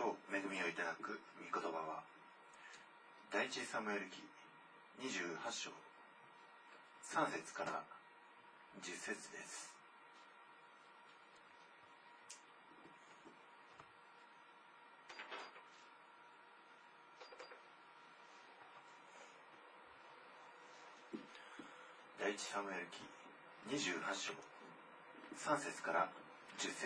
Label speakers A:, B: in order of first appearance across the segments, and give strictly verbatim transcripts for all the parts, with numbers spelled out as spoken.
A: 今日恵みをいただく御言葉は第一サムエル記にじゅうはち章さん節からじゅっ節です。第一サムエル記にじゅうはち章さん節からじゅっ節。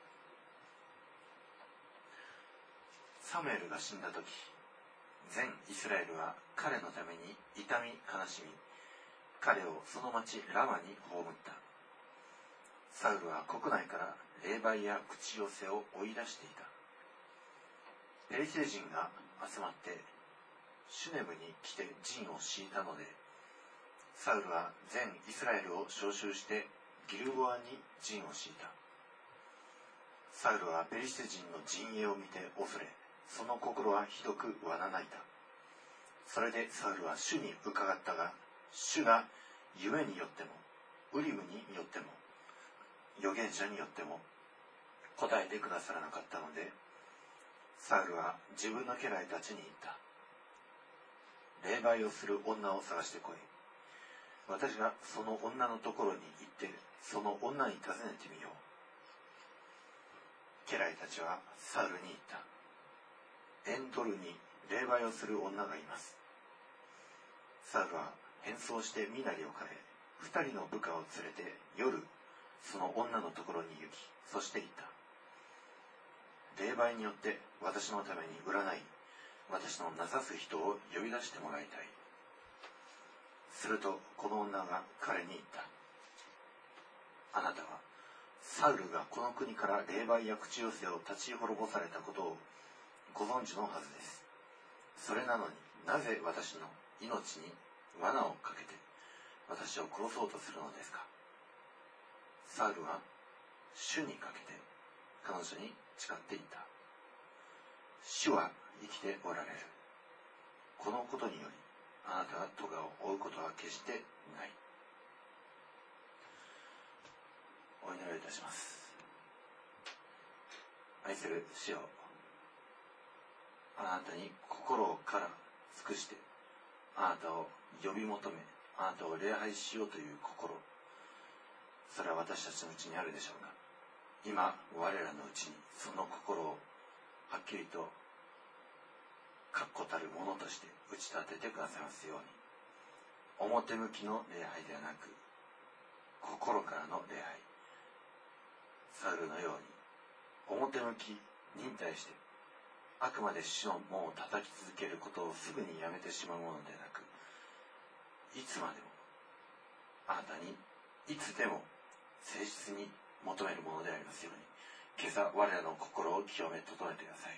A: サムエルが死んだ時、全イスラエルは彼のために痛み悲しみ、彼をその町ラマに葬った。サウルは国内から霊媒や口寄せを追い出していた。ペリシテ人が集まってシュネムに来て陣を敷いたので、サウルは全イスラエルを召集してギルボアに陣を敷いた。サウルはペリシテ人の陣営を見て恐れ、その心はひどくわなないた。それでサウルは主に伺ったが、主が夢によってもウリムによっても預言者によっても答えてくださらなかったので、サウルは自分の家来たちに言った。霊媒をする女を探してこい。私がその女のところに行ってその女に尋ねてみよう。家来たちはサウルに言った。エンドルに霊媒をする女がいます。サウルは変装して身なりを変え、二人の部下を連れて夜その女のところに行き、そして言った。霊媒によって私のために占い、私のなさす人を呼び出してもらいたい。するとこの女が彼に言った。あなたはサウルがこの国から霊媒や口寄せを立ち滅ぼされたことをご存知のはずです。それなのになぜ私の命に罠をかけて私を殺そうとするのですか。サウルは主にかけて彼女に誓っていった。主は生きておられる。このことによりあなたが咎を負うことは決してない。お祈りいたします。愛する主よ、あなたに心から尽くしてあなたを呼び求め、あなたを礼拝しようという心、それは私たちのうちにあるでしょうが、今我らのうちにその心をはっきりと確固たるものとして打ち立ててくださいますように。表向きの礼拝ではなく心からの礼拝、サウルのように表向き忍耐してあくまで主の門を叩き続けることをすぐにやめてしまうものでなく、いつまでもあなたにいつでも誠実に求めるものでありますように、今朝我らの心を清め整えてください。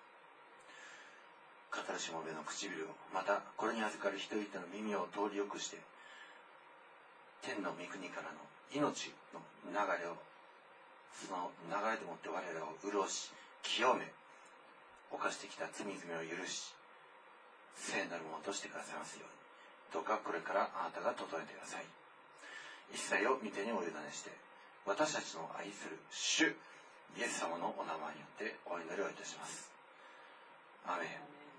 A: 語るしもべの唇を、またこれに預かる人々の耳を通りよくして、天の御国からの命の流れを、その流れでもって我らを潤し清め、犯してきた罪々を許し聖なるものとしてくださいますように。どうかこれからあなたが整えてください。一切を御手にお委ねして、私たちの愛する主イエス様のお名前によってお祈りをいたします。アーメン。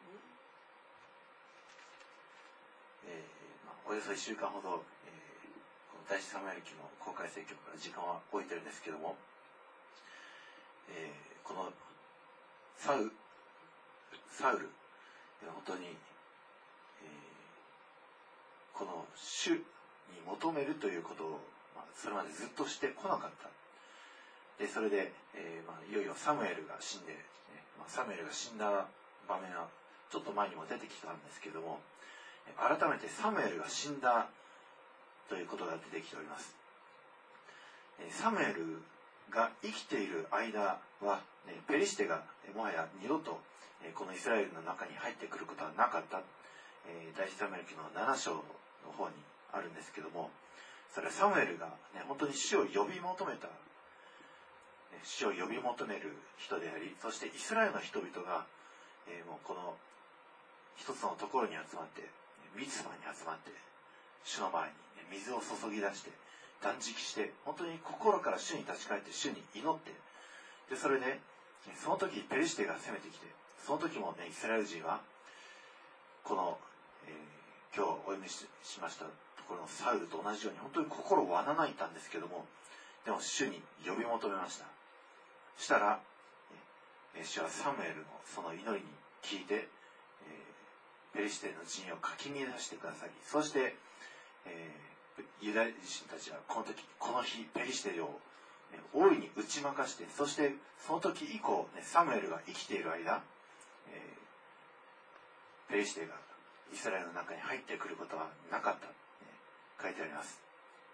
A: えーまあ、およそいっしゅうかんほど、えー、この第一サムエル記の公開説教から時間は置いてるんですけども、えー、このサウサウル、本当に、えー、この主に求めるということを、まあ、それまでずっとしてこなかった。でそれで、えーまあ、いよいよサムエルが死んで、ねまあ、サムエルが死んだ場面はちょっと前にも出てきたんですけども、改めてサムエルが死んだということが出てきております。サムエルが生きている間は、ペリシテがもはや二度とこのイスラエルの中に入ってくることはなかった。第一サムエル記のなな章の方にあるんですけども、それはサムエルが、ね、本当に主を呼び求めた、主を呼び求める人であり、そしてイスラエルの人々が、えー、もうこの一つのところに集まって、ミツバに集まって、主の前に、ね、水を注ぎ出して断食して、本当に心から主に立ち返って主に祈って、でそれでその時ペリシテが攻めてきて、その時もねイスラエル人はこの、えー、今日お読み し, しましたところのサウルと同じように本当に心をわなないたんですけども、でも主に呼び求めました。したら、えー、主はサムエルのその祈りに聞いて、えー、ペリシテの陣をかき乱してくださり、そして、えー、ユダヤ人たちはこの時この日ペリシテを大いに打ち負かして、そしてその時以降、ね、サムエルが生きている間、えー、ペリシテがイスラエルの中に入ってくることはなかった、ね、書いてあります。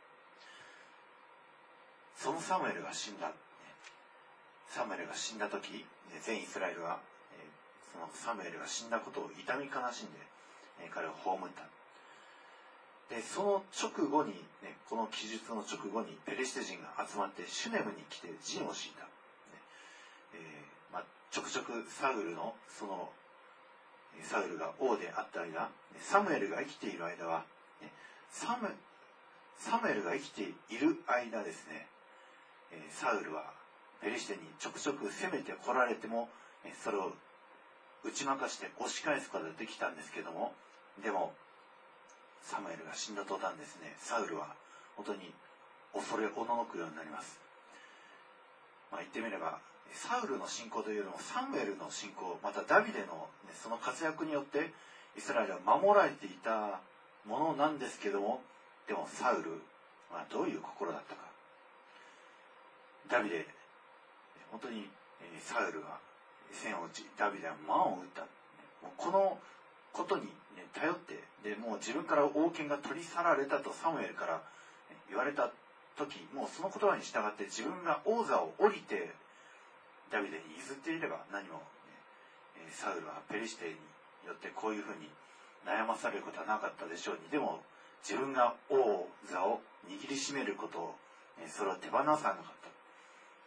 A: そのサムエルが死んだ、ね、サムエルが死んだ時、ね、全イスラエルは、えー、そのサムエルが死んだことを痛み悲しんで、えー、彼を葬った。でその直後に、ね、この記述の直後にペリシテ人が集まってシュネムに来て陣を敷いた、ねえーまあ、ちょくちょくサウルのそのサウルが王であった間、サムエルが生きている間は、ね、サム、サムエルが生きている間ですね、えー、サウルはペリシテにちょくちょく攻めて来られても、それを打ち負かして押し返すことができたんですけども、でもサムエルが死んだ途端ですね、サウルは本当に恐れおののくようになります。まあ、言ってみればサウルの信仰というよりもサムエルの信仰、またダビデの、ね、その活躍によってイスラエルは守られていたものなんですけども、でもサウルはどういう心だったか。ダビデ、本当にサウルは戦を打ち、ダビデは満を打った。このことに頼って、でもう自分から王権が取り去られたとサムエルから言われた時、もうその言葉に従って自分が王座を降りてダビデに譲っていれば何も、ね、サウルはペリシテによってこういうふうに悩まされることはなかったでしょうに、でも自分が王座を握りしめることを、それを手放さなかった。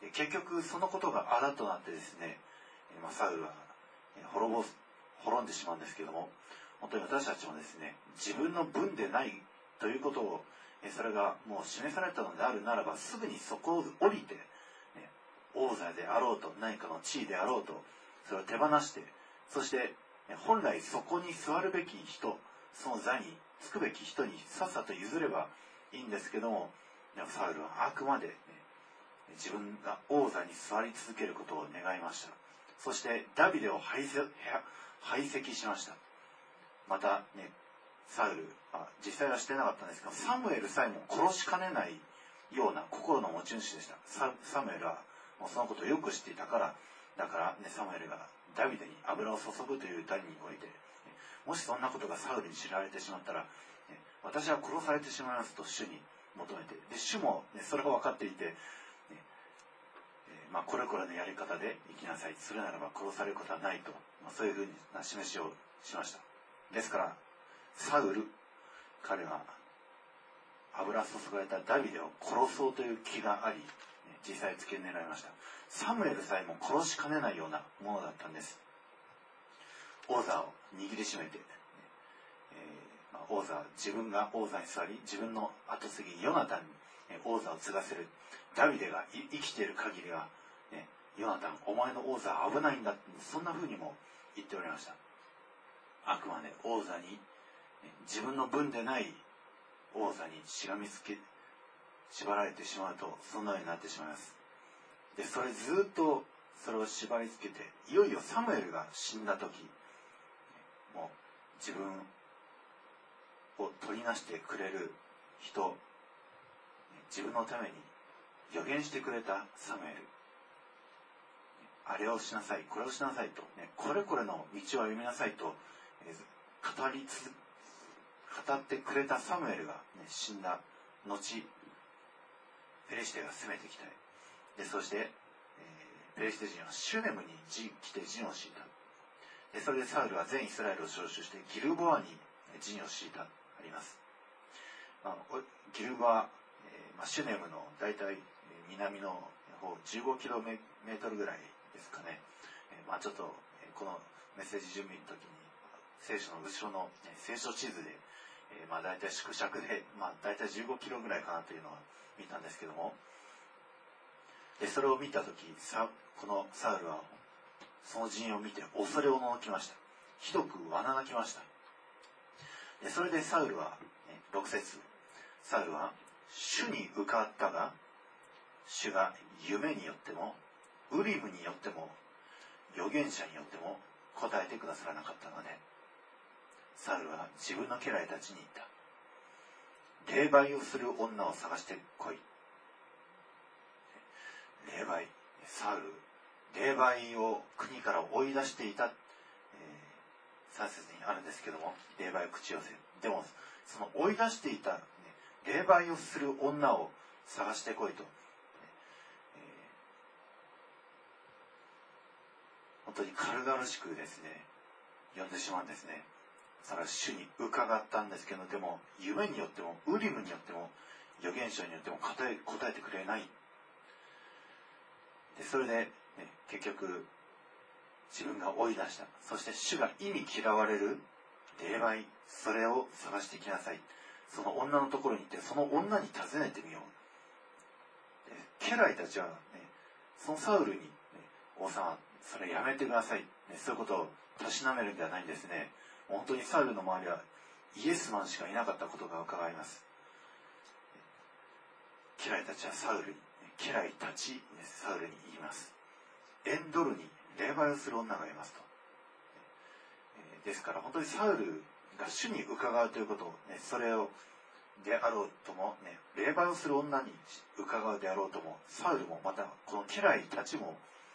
A: 結局そのことがあだとなってですね、サウルは滅ぼす滅んでしまうんですけども、本当に私たちもですね、自分の分でないということを、それがもう示されたのであるならば、すぐにそこを降りて、王座であろうと何かの地位であろうと、それを手放して、そして本来そこに座るべき人、その座につくべき人にさっさと譲ればいいんですけども、サウルはあくまで、ね、自分が王座に座り続けることを願いました。そしてダビデを排斥排斥しました。またね、サウルは実際はしてなかったんですけど、サムエルさえも殺しかねないような心の持ち主でした。 サ, サムエルはもうそのことをよく知っていたから、だから、ね、サムエルがダビデに油を注ぐという歌において、もしそんなことがサウルに知られてしまったら、ね、私は殺されてしまいますと主に求めて、で主も、ね、それを分かっていて、ねえーまあ、これこれのやり方で生きなさい、するならば殺されることはないと、まあ、そういうふうな示しをしました。ですからサウル、彼は油注がれたダビデを殺そうという気があり、実際付け狙いました。サムエルさえも殺しかねないようなものだったんです。王座を握りしめて、えーまあ、王座自分が王座に座り、自分の後継ぎヨナタンに王座を継がせる。ダビデが生きている限りは、ね、ヨナタンお前の王座は危ないんだ、そんな風にも言っておりました。あくまで王座に自分の分でない王座にしがみつけ縛られてしまうと、そのようになってしまいます。でそれずっとそれを縛り付けて、いよいよサムエルが死んだ時、もう自分を取りなしてくれる人、自分のために予言してくれたサムエル、あれをしなさい、これをしなさいと、ね、これこれの道を歩みなさいと、えー、語りつ語ってくれたサムエルが、ね、死んだ後、ペリシテが攻めてきた。でそして、えー、ペリシテ人はシュネムに来て陣を敷いた。でそれでサウルは全イスラエルを招集してギルボアに陣を敷いた、あります。まあ、ギルボア、えーまあ、シュネムの大体南の方じゅうごキロメートルぐらいですかね。えーまあ、ちょっとこのメッセージ準備の時に聖書の後ろの、ね、聖書地図で、えーまあ、大体縮尺で、まあ、大体じゅうごキロぐらいかなというのは見たんですけども、でそれを見た時、さこのサウルはその陣営を見て恐れおののきました。ひどくわながきました。でそれでサウルは、ろく節、サウルは主に受かったが、主が夢によってもウリムによっても預言者によっても答えてくださらなかったので、サウルは自分の家来たちに言った。霊媒をする女を探してこい。霊媒、サウル、霊媒を国から追い出していた、えー、さん節にあるんですけども、霊媒を口寄せ。でもその追い出していた、ね、霊媒をする女を探してこいと、えー、本当に軽々しくですね呼んでしまうんですね。それは主に伺ったんですけど、でも夢によってもウリムによっても預言者によっても答え、答えてくれない。でそれで、ね、結局自分が追い出した。そして主が意に嫌われる霊媒、それを探してきなさい。その女のところに行ってその女に尋ねてみよう。で家来たちは、ね、そのサウルに、ね、王様それやめてください、ね、そういうことをたしなめるんではないんですね。本当にサウルの周りはイエスマンしかいなかったことが伺えます。家来たちはサウルに、家来たち、サウルに言います。エンドルに霊媒をする女がいますと。ですから本当にサウルが主に伺うということを、ね、それをであろうとも、ね、霊媒をする女に伺うであろうとも、サウルもまたこの家来たちも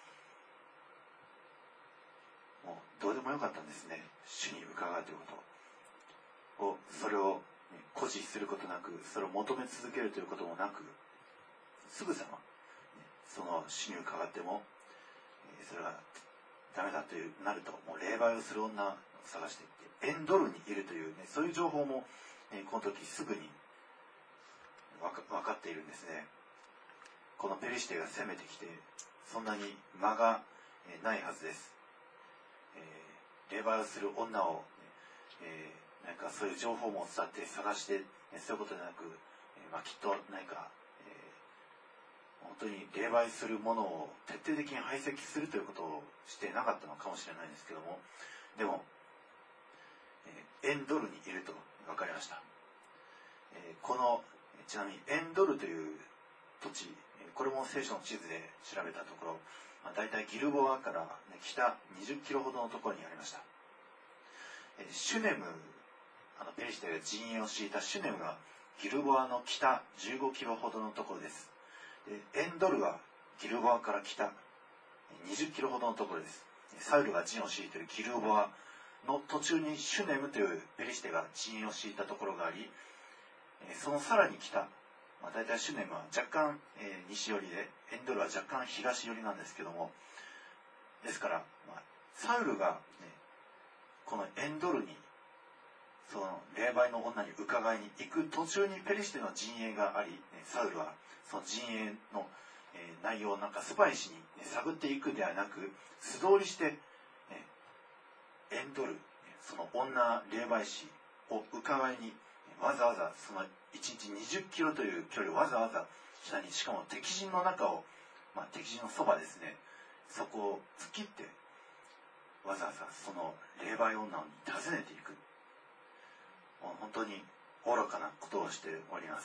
A: もうどうでもよかったんですね。主に伺うということを、それを、ね、誇示することなく、それを求め続けるということもなく、すぐさま、ね、その主に伺っても、えー、それがダメだというなると、もう霊媒をする女を探していって、エンドルにいるという、ね、そういう情報も、ね、この時すぐにわか、分かっているんですね。このペリシテが攻めてきて、そんなに間がないはずです。えー、霊媒をする女を、えー、なんかそういう情報も伝って探して、ね、そういうことでなく、えーまあ、きっと何か、えー、本当に霊媒するものを徹底的に排斥するということをしてなかったのかもしれないんですけども、でも、えー、エンドルにいると分かりました。えー、このちなみにエンドルという土地、これも聖書の地図で調べたところ、まあ、大体ギルボアから、ね、北にじゅっキロほどのところにありました。えー、シュネム、あのペリシテが陣営を敷いたシュネムはギルボアの北じゅうごキロほどのところです。でエンドルはギルボアから北にじゅっキロほどのところです。サウルが陣を敷いているギルボアの途中にシュネムというペリシテが陣営を敷いたところがあり、そのさらに北、まあ、大体シュネムは若干、えー、西寄りで、エンドルは若干東寄りなんですけども、ですから、まあ、サウルが、ね、このエンドルにその霊媒の女に伺いに行く途中にペリシテの陣営があり、ね、サウルはその陣営の、えー、内容をなんかスパイしに、ね、探っていくではなく、素通りして、ね、エンドル、その女霊媒師を伺いにわざわざそのいちにちにじゅっキロという距離をわざわざ下に、しかも敵陣の中を、まあ、敵陣のそばですね、そこを突きってわざわざその霊媒女に訪ねていく、もう本当に愚かなことをしております。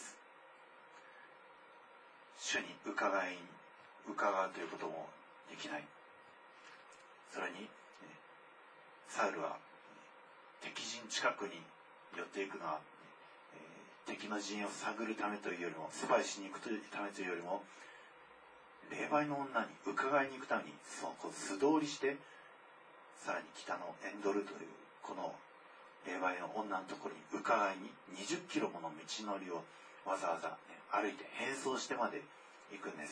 A: 主に伺い伺うということもできない。それにサウルは敵陣近くに寄っていくのは、えー、敵の陣営を探るためというよりも、スパイしに行くというためというよりも、霊媒の女に伺いに行くために、その素通りして、さらに北のエンドルというこの霊媒の女のところに伺いににじゅっキロもの道のりをわざわざ、ね、歩いて並走してまで行くんです。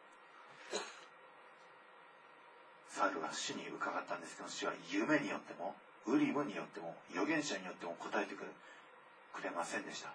A: サウルは主に伺ったんですけど、主は夢によってもウリムによっても預言者によっても答えてくれませんでした。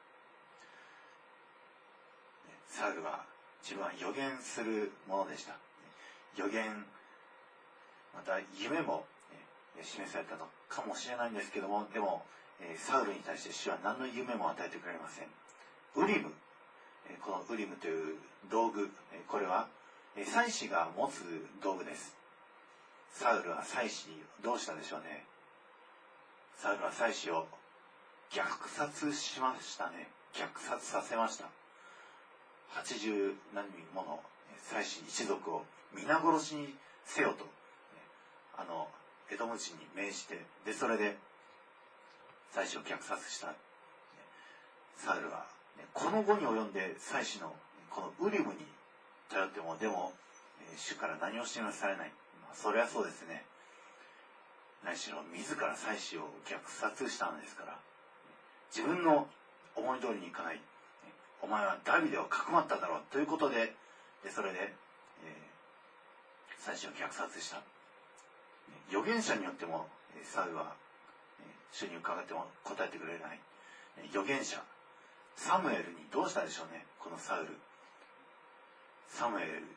A: サウルは自分は預言するものでした。預言、また夢も示されたのかもしれないんですけども、でもサウルに対して主は何の夢も与えてくれません。ウリム、このウリムという道具、これは祭司が持つ道具です。 サウルは祭司にどうしたでしょうね。サウルは祭司を虐殺しましたね。虐殺させました。はちじゅう何人もの祭司一族を皆殺しにせよと、あのエドム人に命じて、でそれで祭司を虐殺したサウルは、この後に及んで祭司のこのウリムに頼っても、でも主から何を信用されない。それはそうですね。何しろ自ら祭司を虐殺したのですから、自分の思い通りにいかない、お前はダビデをかくまっただろうということで、でそれで、えー、祭司を虐殺した。預言者によってもサウルは主に伺っても答えてくれない。預言者サムエルにどうしたでしょうね。このサウルサムエル、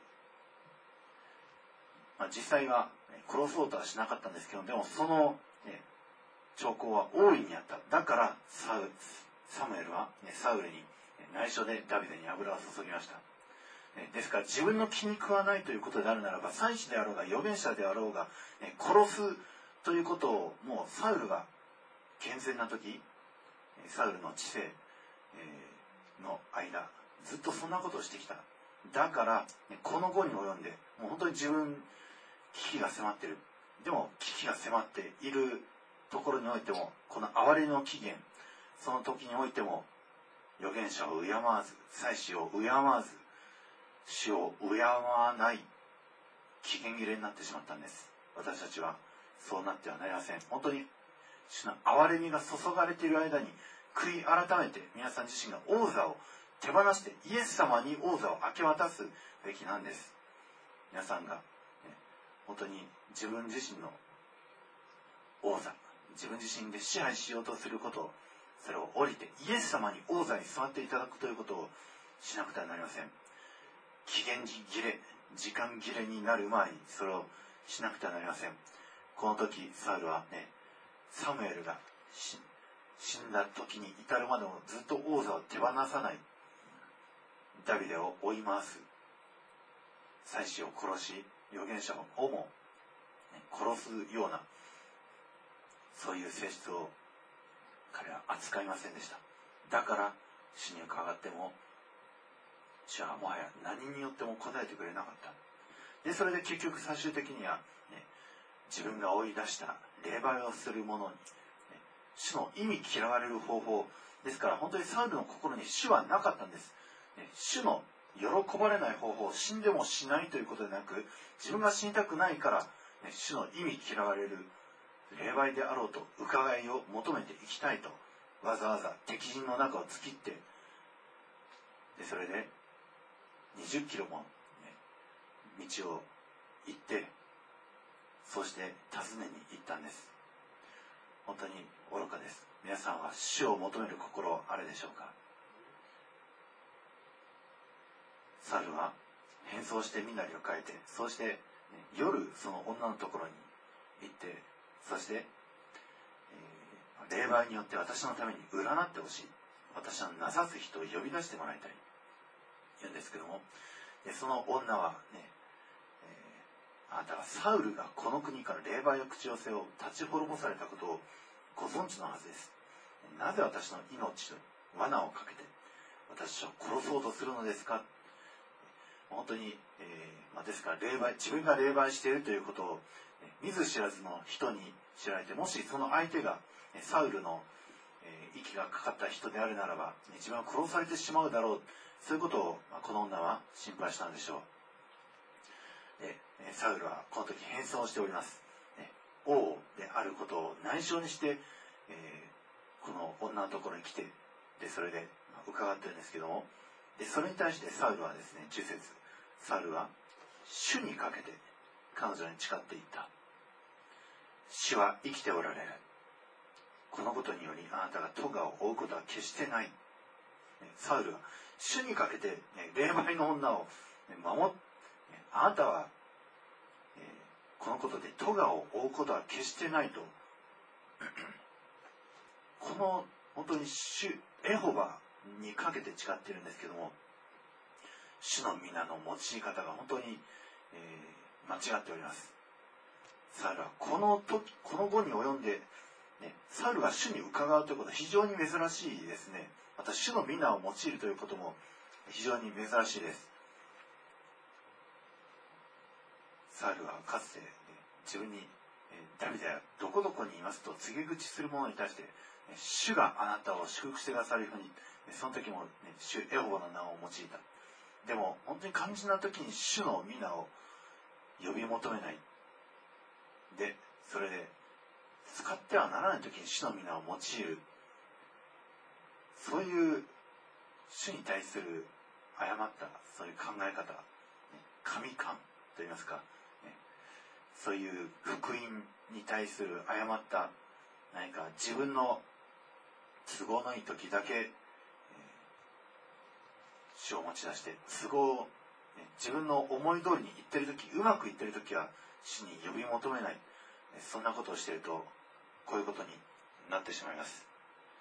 A: まあ、実際は殺そうとはしなかったんですけど、でもその、ね、兆候は大いにあった。だからサウサムエルは、ね、サウルに内緒でダビデに油を注ぎました。ですから自分の気に食わないということであるならば、祭司であろうが預言者であろうが、ね、殺すということをもうサウルが健全な時、サウルの治世の間ずっとそんなことをしてきた。だからこの後に及んでもう本当に自分危機が迫っている。でも危機が迫っているところにおいても、この哀れの期限、その時においても預言者を敬わず、祭司を敬わず、主を敬わない期限切れになってしまったんです。私たちはそうなってはなりません。本当に主の憐れみが注がれている間に悔い改めて、皆さん自身が王座を手放してイエス様に王座を明け渡すべきなんです。皆さんが、ね、本当に自分自身の王座、自分自身で支配しようとすることを、それを降りてイエス様に王座に座っていただくということをしなくてはなりません。期限切れ、時間切れになる前にそれをしなくてはなりません。この時サウルはね、サムエルが死んだ時に至るまでもずっと王座を手放さない、ダビデを追い回す、祭司を殺し預言者をも、ね、殺すような、そういう性質を彼は扱いませんでした。だから主に伺っても主はもはや何によっても答えてくれなかった。でそれで結局最終的には、ね、自分が追い出した礼拝をする者に、ね、主の意味嫌われる方法ですから、本当にサウルの心に主はなかったんです、ね、主の喜ばれない方法、死んでもしないということでなく、自分が死にたくないから、ね、主の意味嫌われる霊媒であろうと伺いを求めていきたいと、わざわざ敵陣の中を突きって、でそれでにじゅっキロも、ね、道を行って、そして訪ねに行ったんです。本当に愚かです。皆さんは主を求める心あれでしょうか。サウルは変装して身なりを変えて、そうして、ね、夜その女のところに行って、そして、えー、霊媒によって私のために占ってほしい、私のなさす人を呼び出してもらいたい言うんですけども、でその女はね、えー、あなたはサウルがこの国から霊媒を口寄せを立ち滅ぼされたことをご存知のはずです。なぜ私の命の罠をかけて私を殺そうとするのですか。本当に、えーまあ、ですから霊媒、自分が霊媒しているということを、ね、見ず知らずの人に知られて、もしその相手が、ね、サウルの、えー、息がかかった人であるならば、ね、自分は殺されてしまうだろう、そういうことを、まあ、この女は心配したんでしょう。でサウルはこの時変装しております、ね、王であることを内緒にして、えー、この女のところに来て、でそれで伺ってるんですけども、でそれに対してサウルはですね、じゅっ節、サウルは主にかけて彼女に誓っていった。主は生きておられる。このことによりあなたが咎を負うことは決してない。サウルは主にかけて、ね、霊媒の女を守って、あなたは、えー、このことで咎を負うことは決してないとこの本当に主エホバにかけて誓っているんですけども、主の皆の用い方が本当に、えー、間違っております。 サウルはこの時この後に及んで、ね、サウルが主に伺うということは非常に珍しいですね。また主の皆を用いるということも非常に珍しいです。サウルはかつて、ね、自分に、えー、ダビデはどこどこにいますと告げ口する者に対して、ね、主があなたを祝福してくださるように、ね、その時も、ね、主エホバの名を用いた。でも本当に肝心な時に主の皆を呼び求めない。で、それで使ってはならない時に主の皆を用いる。そういう主に対する誤ったそういう考え方、神観といいますか、ね、そういう福音に対する誤った何か自分の都合のいい時だけ、えー、主を持ち出して都合、ね、自分の思い通りにいってる時、うまくいってる時は主に呼び求めない、そんなことをしているとこういうことになってしまいます。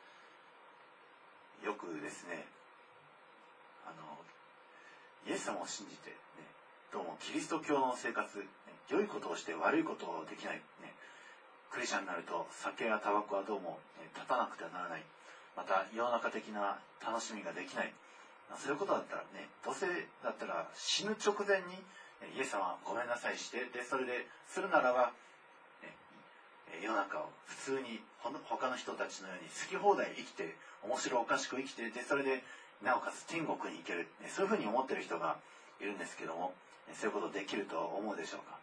A: よくですね、あのイエス様を信じて、ね、どうもキリスト教の生活、ね、良いことをして悪いことをできない、ね、クリスチャンになると酒やタバコはどうも、ね、立たなくてはならない、また世の中的な楽しみができない、そういうことだったらね、どうせだったら死ぬ直前にイエス様ごめんなさいして、でそれでするならば、ね、世の中を普通に他の人たちのように好き放題生きて、面白おかしく生きて、でそれでなおかつ天国に行ける、そういうふうに思っている人がいるんですけども、そういうことできると思うでしょうか。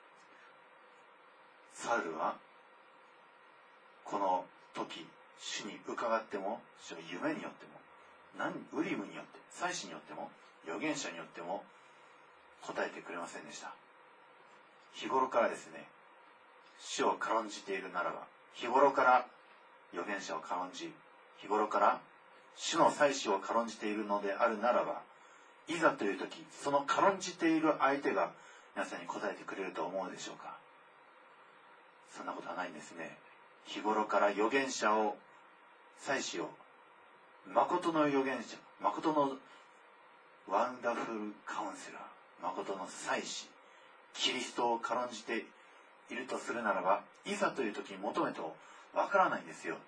A: サウルはこの時主に伺っても、主の夢によっても、ウリムによって、祭司によっても、預言者によっても答えてくれませんでした。日頃からですね、主を軽んじているならば、日頃から預言者を軽んじ、日頃から主の祭司を軽んじているのであるならば、いざという時、その軽んじている相手が皆さんに答えてくれると思うでしょうか。そんなことはないんですね。日頃から預言者を、祭司を、誠の預言者、誠のワンダフルカウンセラー、誠の祭司、キリストを軽んじているとするならば、いざという時に求めてもわからないんですよ。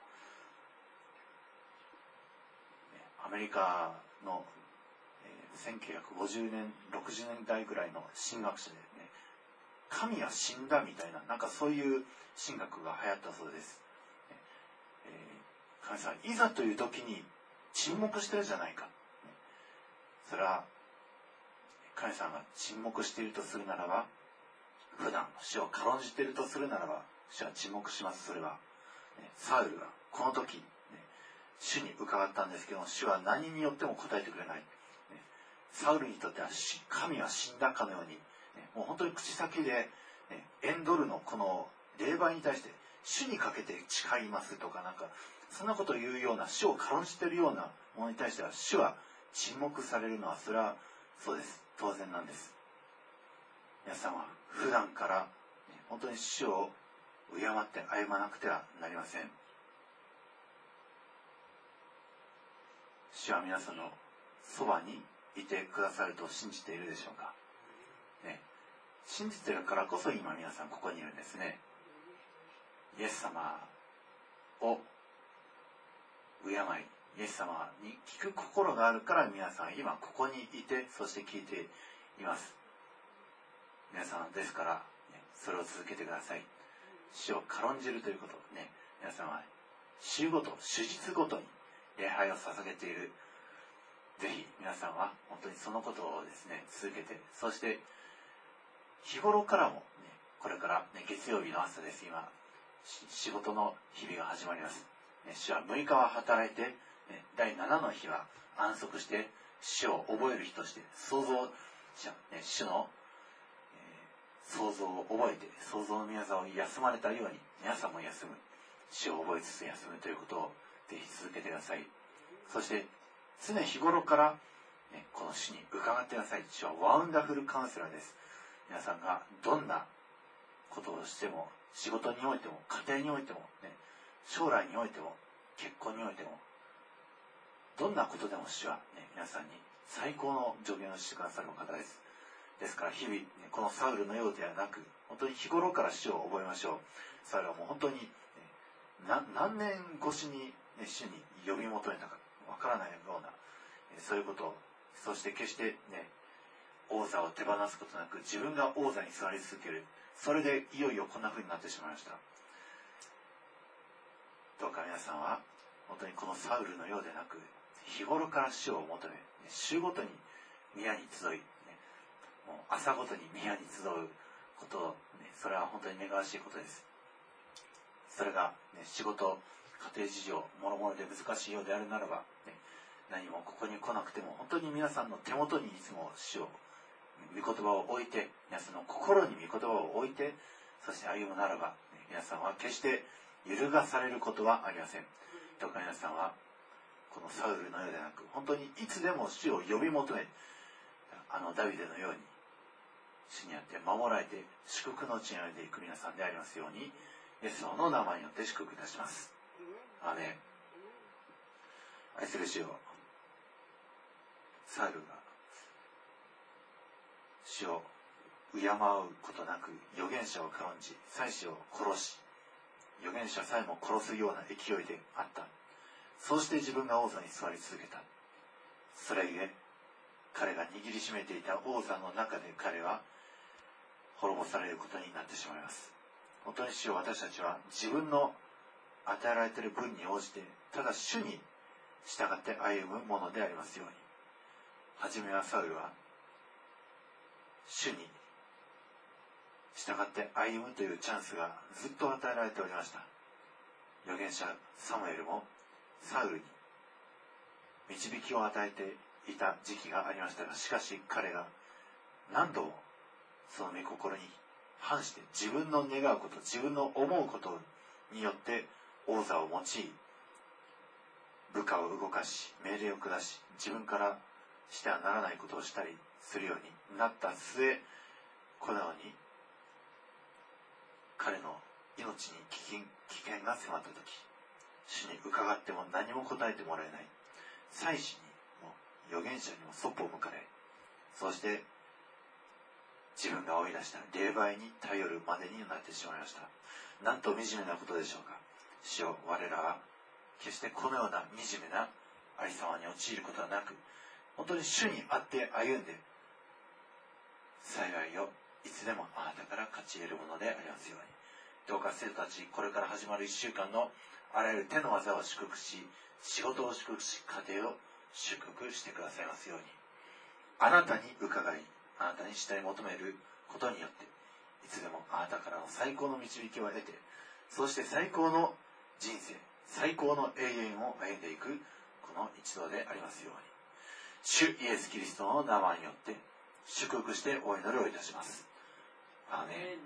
A: アメリカの、えー、せんきゅうひゃくごじゅうねん、ろくじゅうねんだいぐらいの神学者でね、神は死んだみたいな、なんかそういう神学が流行ったそうです。えー、神様、いざという時に沈黙してるじゃないか。それは、神様が沈黙しているとするならば、普段主を軽んじているとするならば、主は沈黙します。それは、ね、サウルがこの時、ね、主に伺ったんですけど、主は何によっても答えてくれない。ね、サウルにとっては神は死んだかのように、ね、もう本当に口先で、ね、エンドルのこの霊媒に対して、主にかけて誓いますとか、なんか、そんなことを言うような、主を軽んじているようなものに対しては、主は沈黙されるのは、それはそうです。当然なんです。皆さんは普段から、ね、本当に主を敬って歩まなくてはなりません。主は皆さんのそばにいてくださると信じているでしょうか。ね、信じているからこそ今皆さんここにいるんですね。イエス様を敬い、イエス様に聞く心があるから皆さん今ここにいて、そして聞いています。皆さんですから、ね、それを続けてください。主を軽んじるということね、皆さんは週ごと、手術ごとに礼拝を捧げている。ぜひ皆さんは本当にそのことをですね、続けて、そして日頃からも、ね、これから、ね、月曜日の朝です。今、仕事の日々が始まります。ね、主はむいかは働いて、ね、だいななの日は安息して、主を覚える日として、創造者、ね、主の、えー、創造を覚えて、創造の宮沢を休まれたように、皆さんも休む。主を覚えつつ休むということをぜひ続けてください。そして、常日頃から、ね、この主に伺ってください。主はワウンダフルカウンセラーです。皆さんがどんなことをしても、仕事においても、家庭においても、ね、将来においても、結婚においても、どんなことでも主は、ね、皆さんに最高の助言をしてくださるお方です。 ですから日々、ね、このサウルのようではなく、本当に日頃から主を覚えましょう。サウルはもう本当に、ね、な何年越しに、ね、主に呼び求めたかわからないような、そういうことを、そして決してね、王座を手放すことなく自分が王座に座り続ける。それでいよいよこんな風になってしまいました。どうか皆さんは本当にこのサウルのようでなく、日頃から主を求め、週ごとに宮に集い、もう朝ごとに宮に集うことを、ね、それは本当に願わしいことです。それが、ね、仕事、家庭事情、もろもろで難しいようであるならば、ね、何もここに来なくても本当に皆さんの手元にいつも主を、御言葉を置いて、皆さんの心に御言葉を置いて、そして歩むならば、ね、皆さんは決して揺るがされることはありません。どうか皆さんはこのサウルのようでなく、本当にいつでも主を呼び求め、あのダビデのように主にあって守られて祝福の地に歩んでいく皆さんでありますように、イエスの名前によって祝福いたします。アーメン。愛する主よ、サウルが主を敬うことなく預言者を軽んじ、祭司を殺し、預言者さえも殺すような勢いであった。そうして自分が王座に座り続けた。それゆえ彼が握りしめていた王座の中で彼は滅ぼされることになってしまいます。本当に主よ、私たちは自分の与えられている分に応じてただ主に従って歩むものでありますように。はじめはサウルは主に従って歩むというチャンスがずっと与えられておりました。預言者サムエルもサウルに導きを与えていた時期がありましたが、しかし彼が何度もその御心に反して自分の願うこと、自分の思うことによって王座を用い、部下を動かし、命令を下し、自分からしてはならないことをしたりするようになった末、このように彼の命に危険、危険が迫った時、主に伺っても何も答えてもらえない、祭司にも預言者にもそっぽを向かれ、そして自分が追い出した霊媒に頼るまでになってしまいました。なんと惨めなことでしょうか。主よ、我らは決してこのような惨めなありさまに陥ることはなく、本当に主にあって歩んで、幸いをいつでもあなたから勝ち得るものでありますように。どうか生徒たち、これから始まる一週間のあらゆる手の技を祝福し、仕事を祝福し、家庭を祝福してくださいますように。あなたに伺い、あなたに従い求めることによって、いつでもあなたからの最高の導きを得て、そして最高の人生、最高の永遠を歩んでいく、この一同でありますように。主イエスキリストの名前によって祝福してお祈りをいたします。アーメン。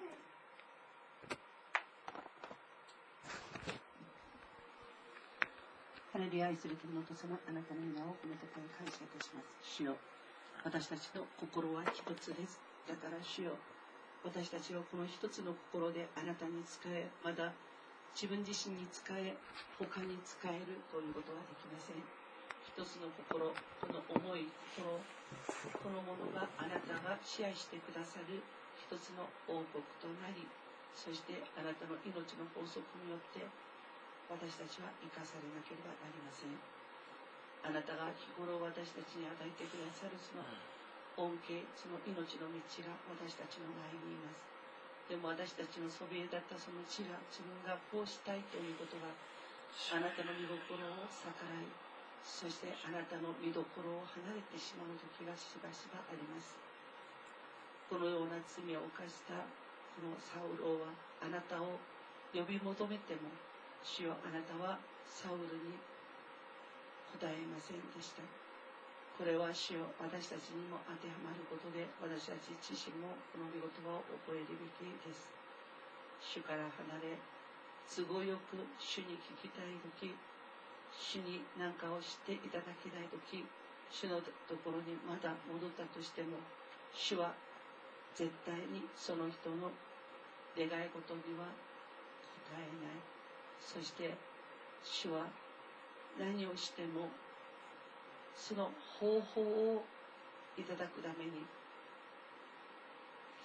B: ハレルヤ、愛する天のお父様、あなたの皆をこの高い感謝いたします。主よ、私たちの心は一つです。だから主よ、私たちはこの一つの心であなたに仕え、まだ自分自身に仕え、他に仕えるということはできません。一つの心、この思い、心、このものがあなたが支配してくださる一つの王国となり、そしてあなたの命の法則によって私たちは生かされなければなりません。あなたが日頃私たちに与えてくださるその恩恵、その命の道が私たちの前にいます。でも私たちのそびえ立ったその地が、自分がこうしたいということがあなたの御心を逆らい、そしてあなたの御心を離れてしまう時がしばしばあります。このような罪を犯したこのサウル王はあなたを呼び求めても、主よ、あなたはサウルに答えませんでした。これは主よ、私たちにも当てはまることで、私たち自身もこの御言葉を覚えるべきです。主から離れ、都合よく主に聞きたいとき、主に何かをしていただけないとき、主のところにまだ戻ったとしても、主は絶対にその人の願い事には答えない。そして主は何をしてもその方法をいただくために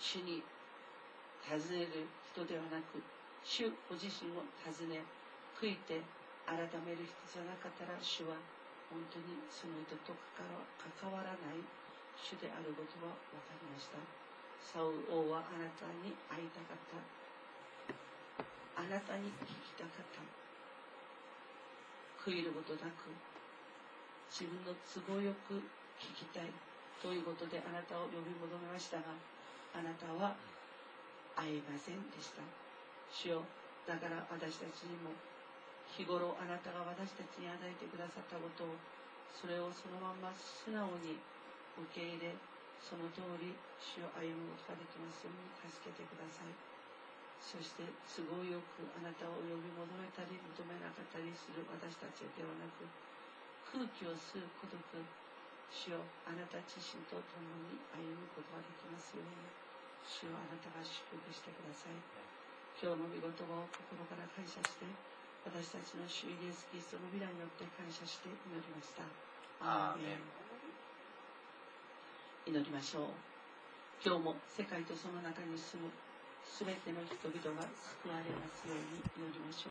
B: 主に尋ねる人ではなく、主ご自身を尋ね、悔いて改める人じゃなかったら、主は本当にその人と関わらない主であることが分かりました。サウル王はあなたに会いたかった。あなたに聞きたかった。悔いることなく、自分の都合よく聞きたいということであなたを呼び求めましたが、あなたは会えませんでした。主よ、だから私たちにも日頃あなたが私たちに与えてくださったことを、それをそのまま素直に受け入れ、その通り主を歩むことができますように助けてください。そして都合よくあなたを呼び求めたり求めなかったりする私たちではなく、空気を吸う孤独、主よ、あなた自身と共に歩むことができますように、主よ、あなたが祝福してください。今日の御言葉を心から感謝して、私たちの主イエス・キリストの皆によって感謝して祈りました。アーメン。祈りましょう。今日も世界とその中に住むすべての人々が救われますように祈りましょう。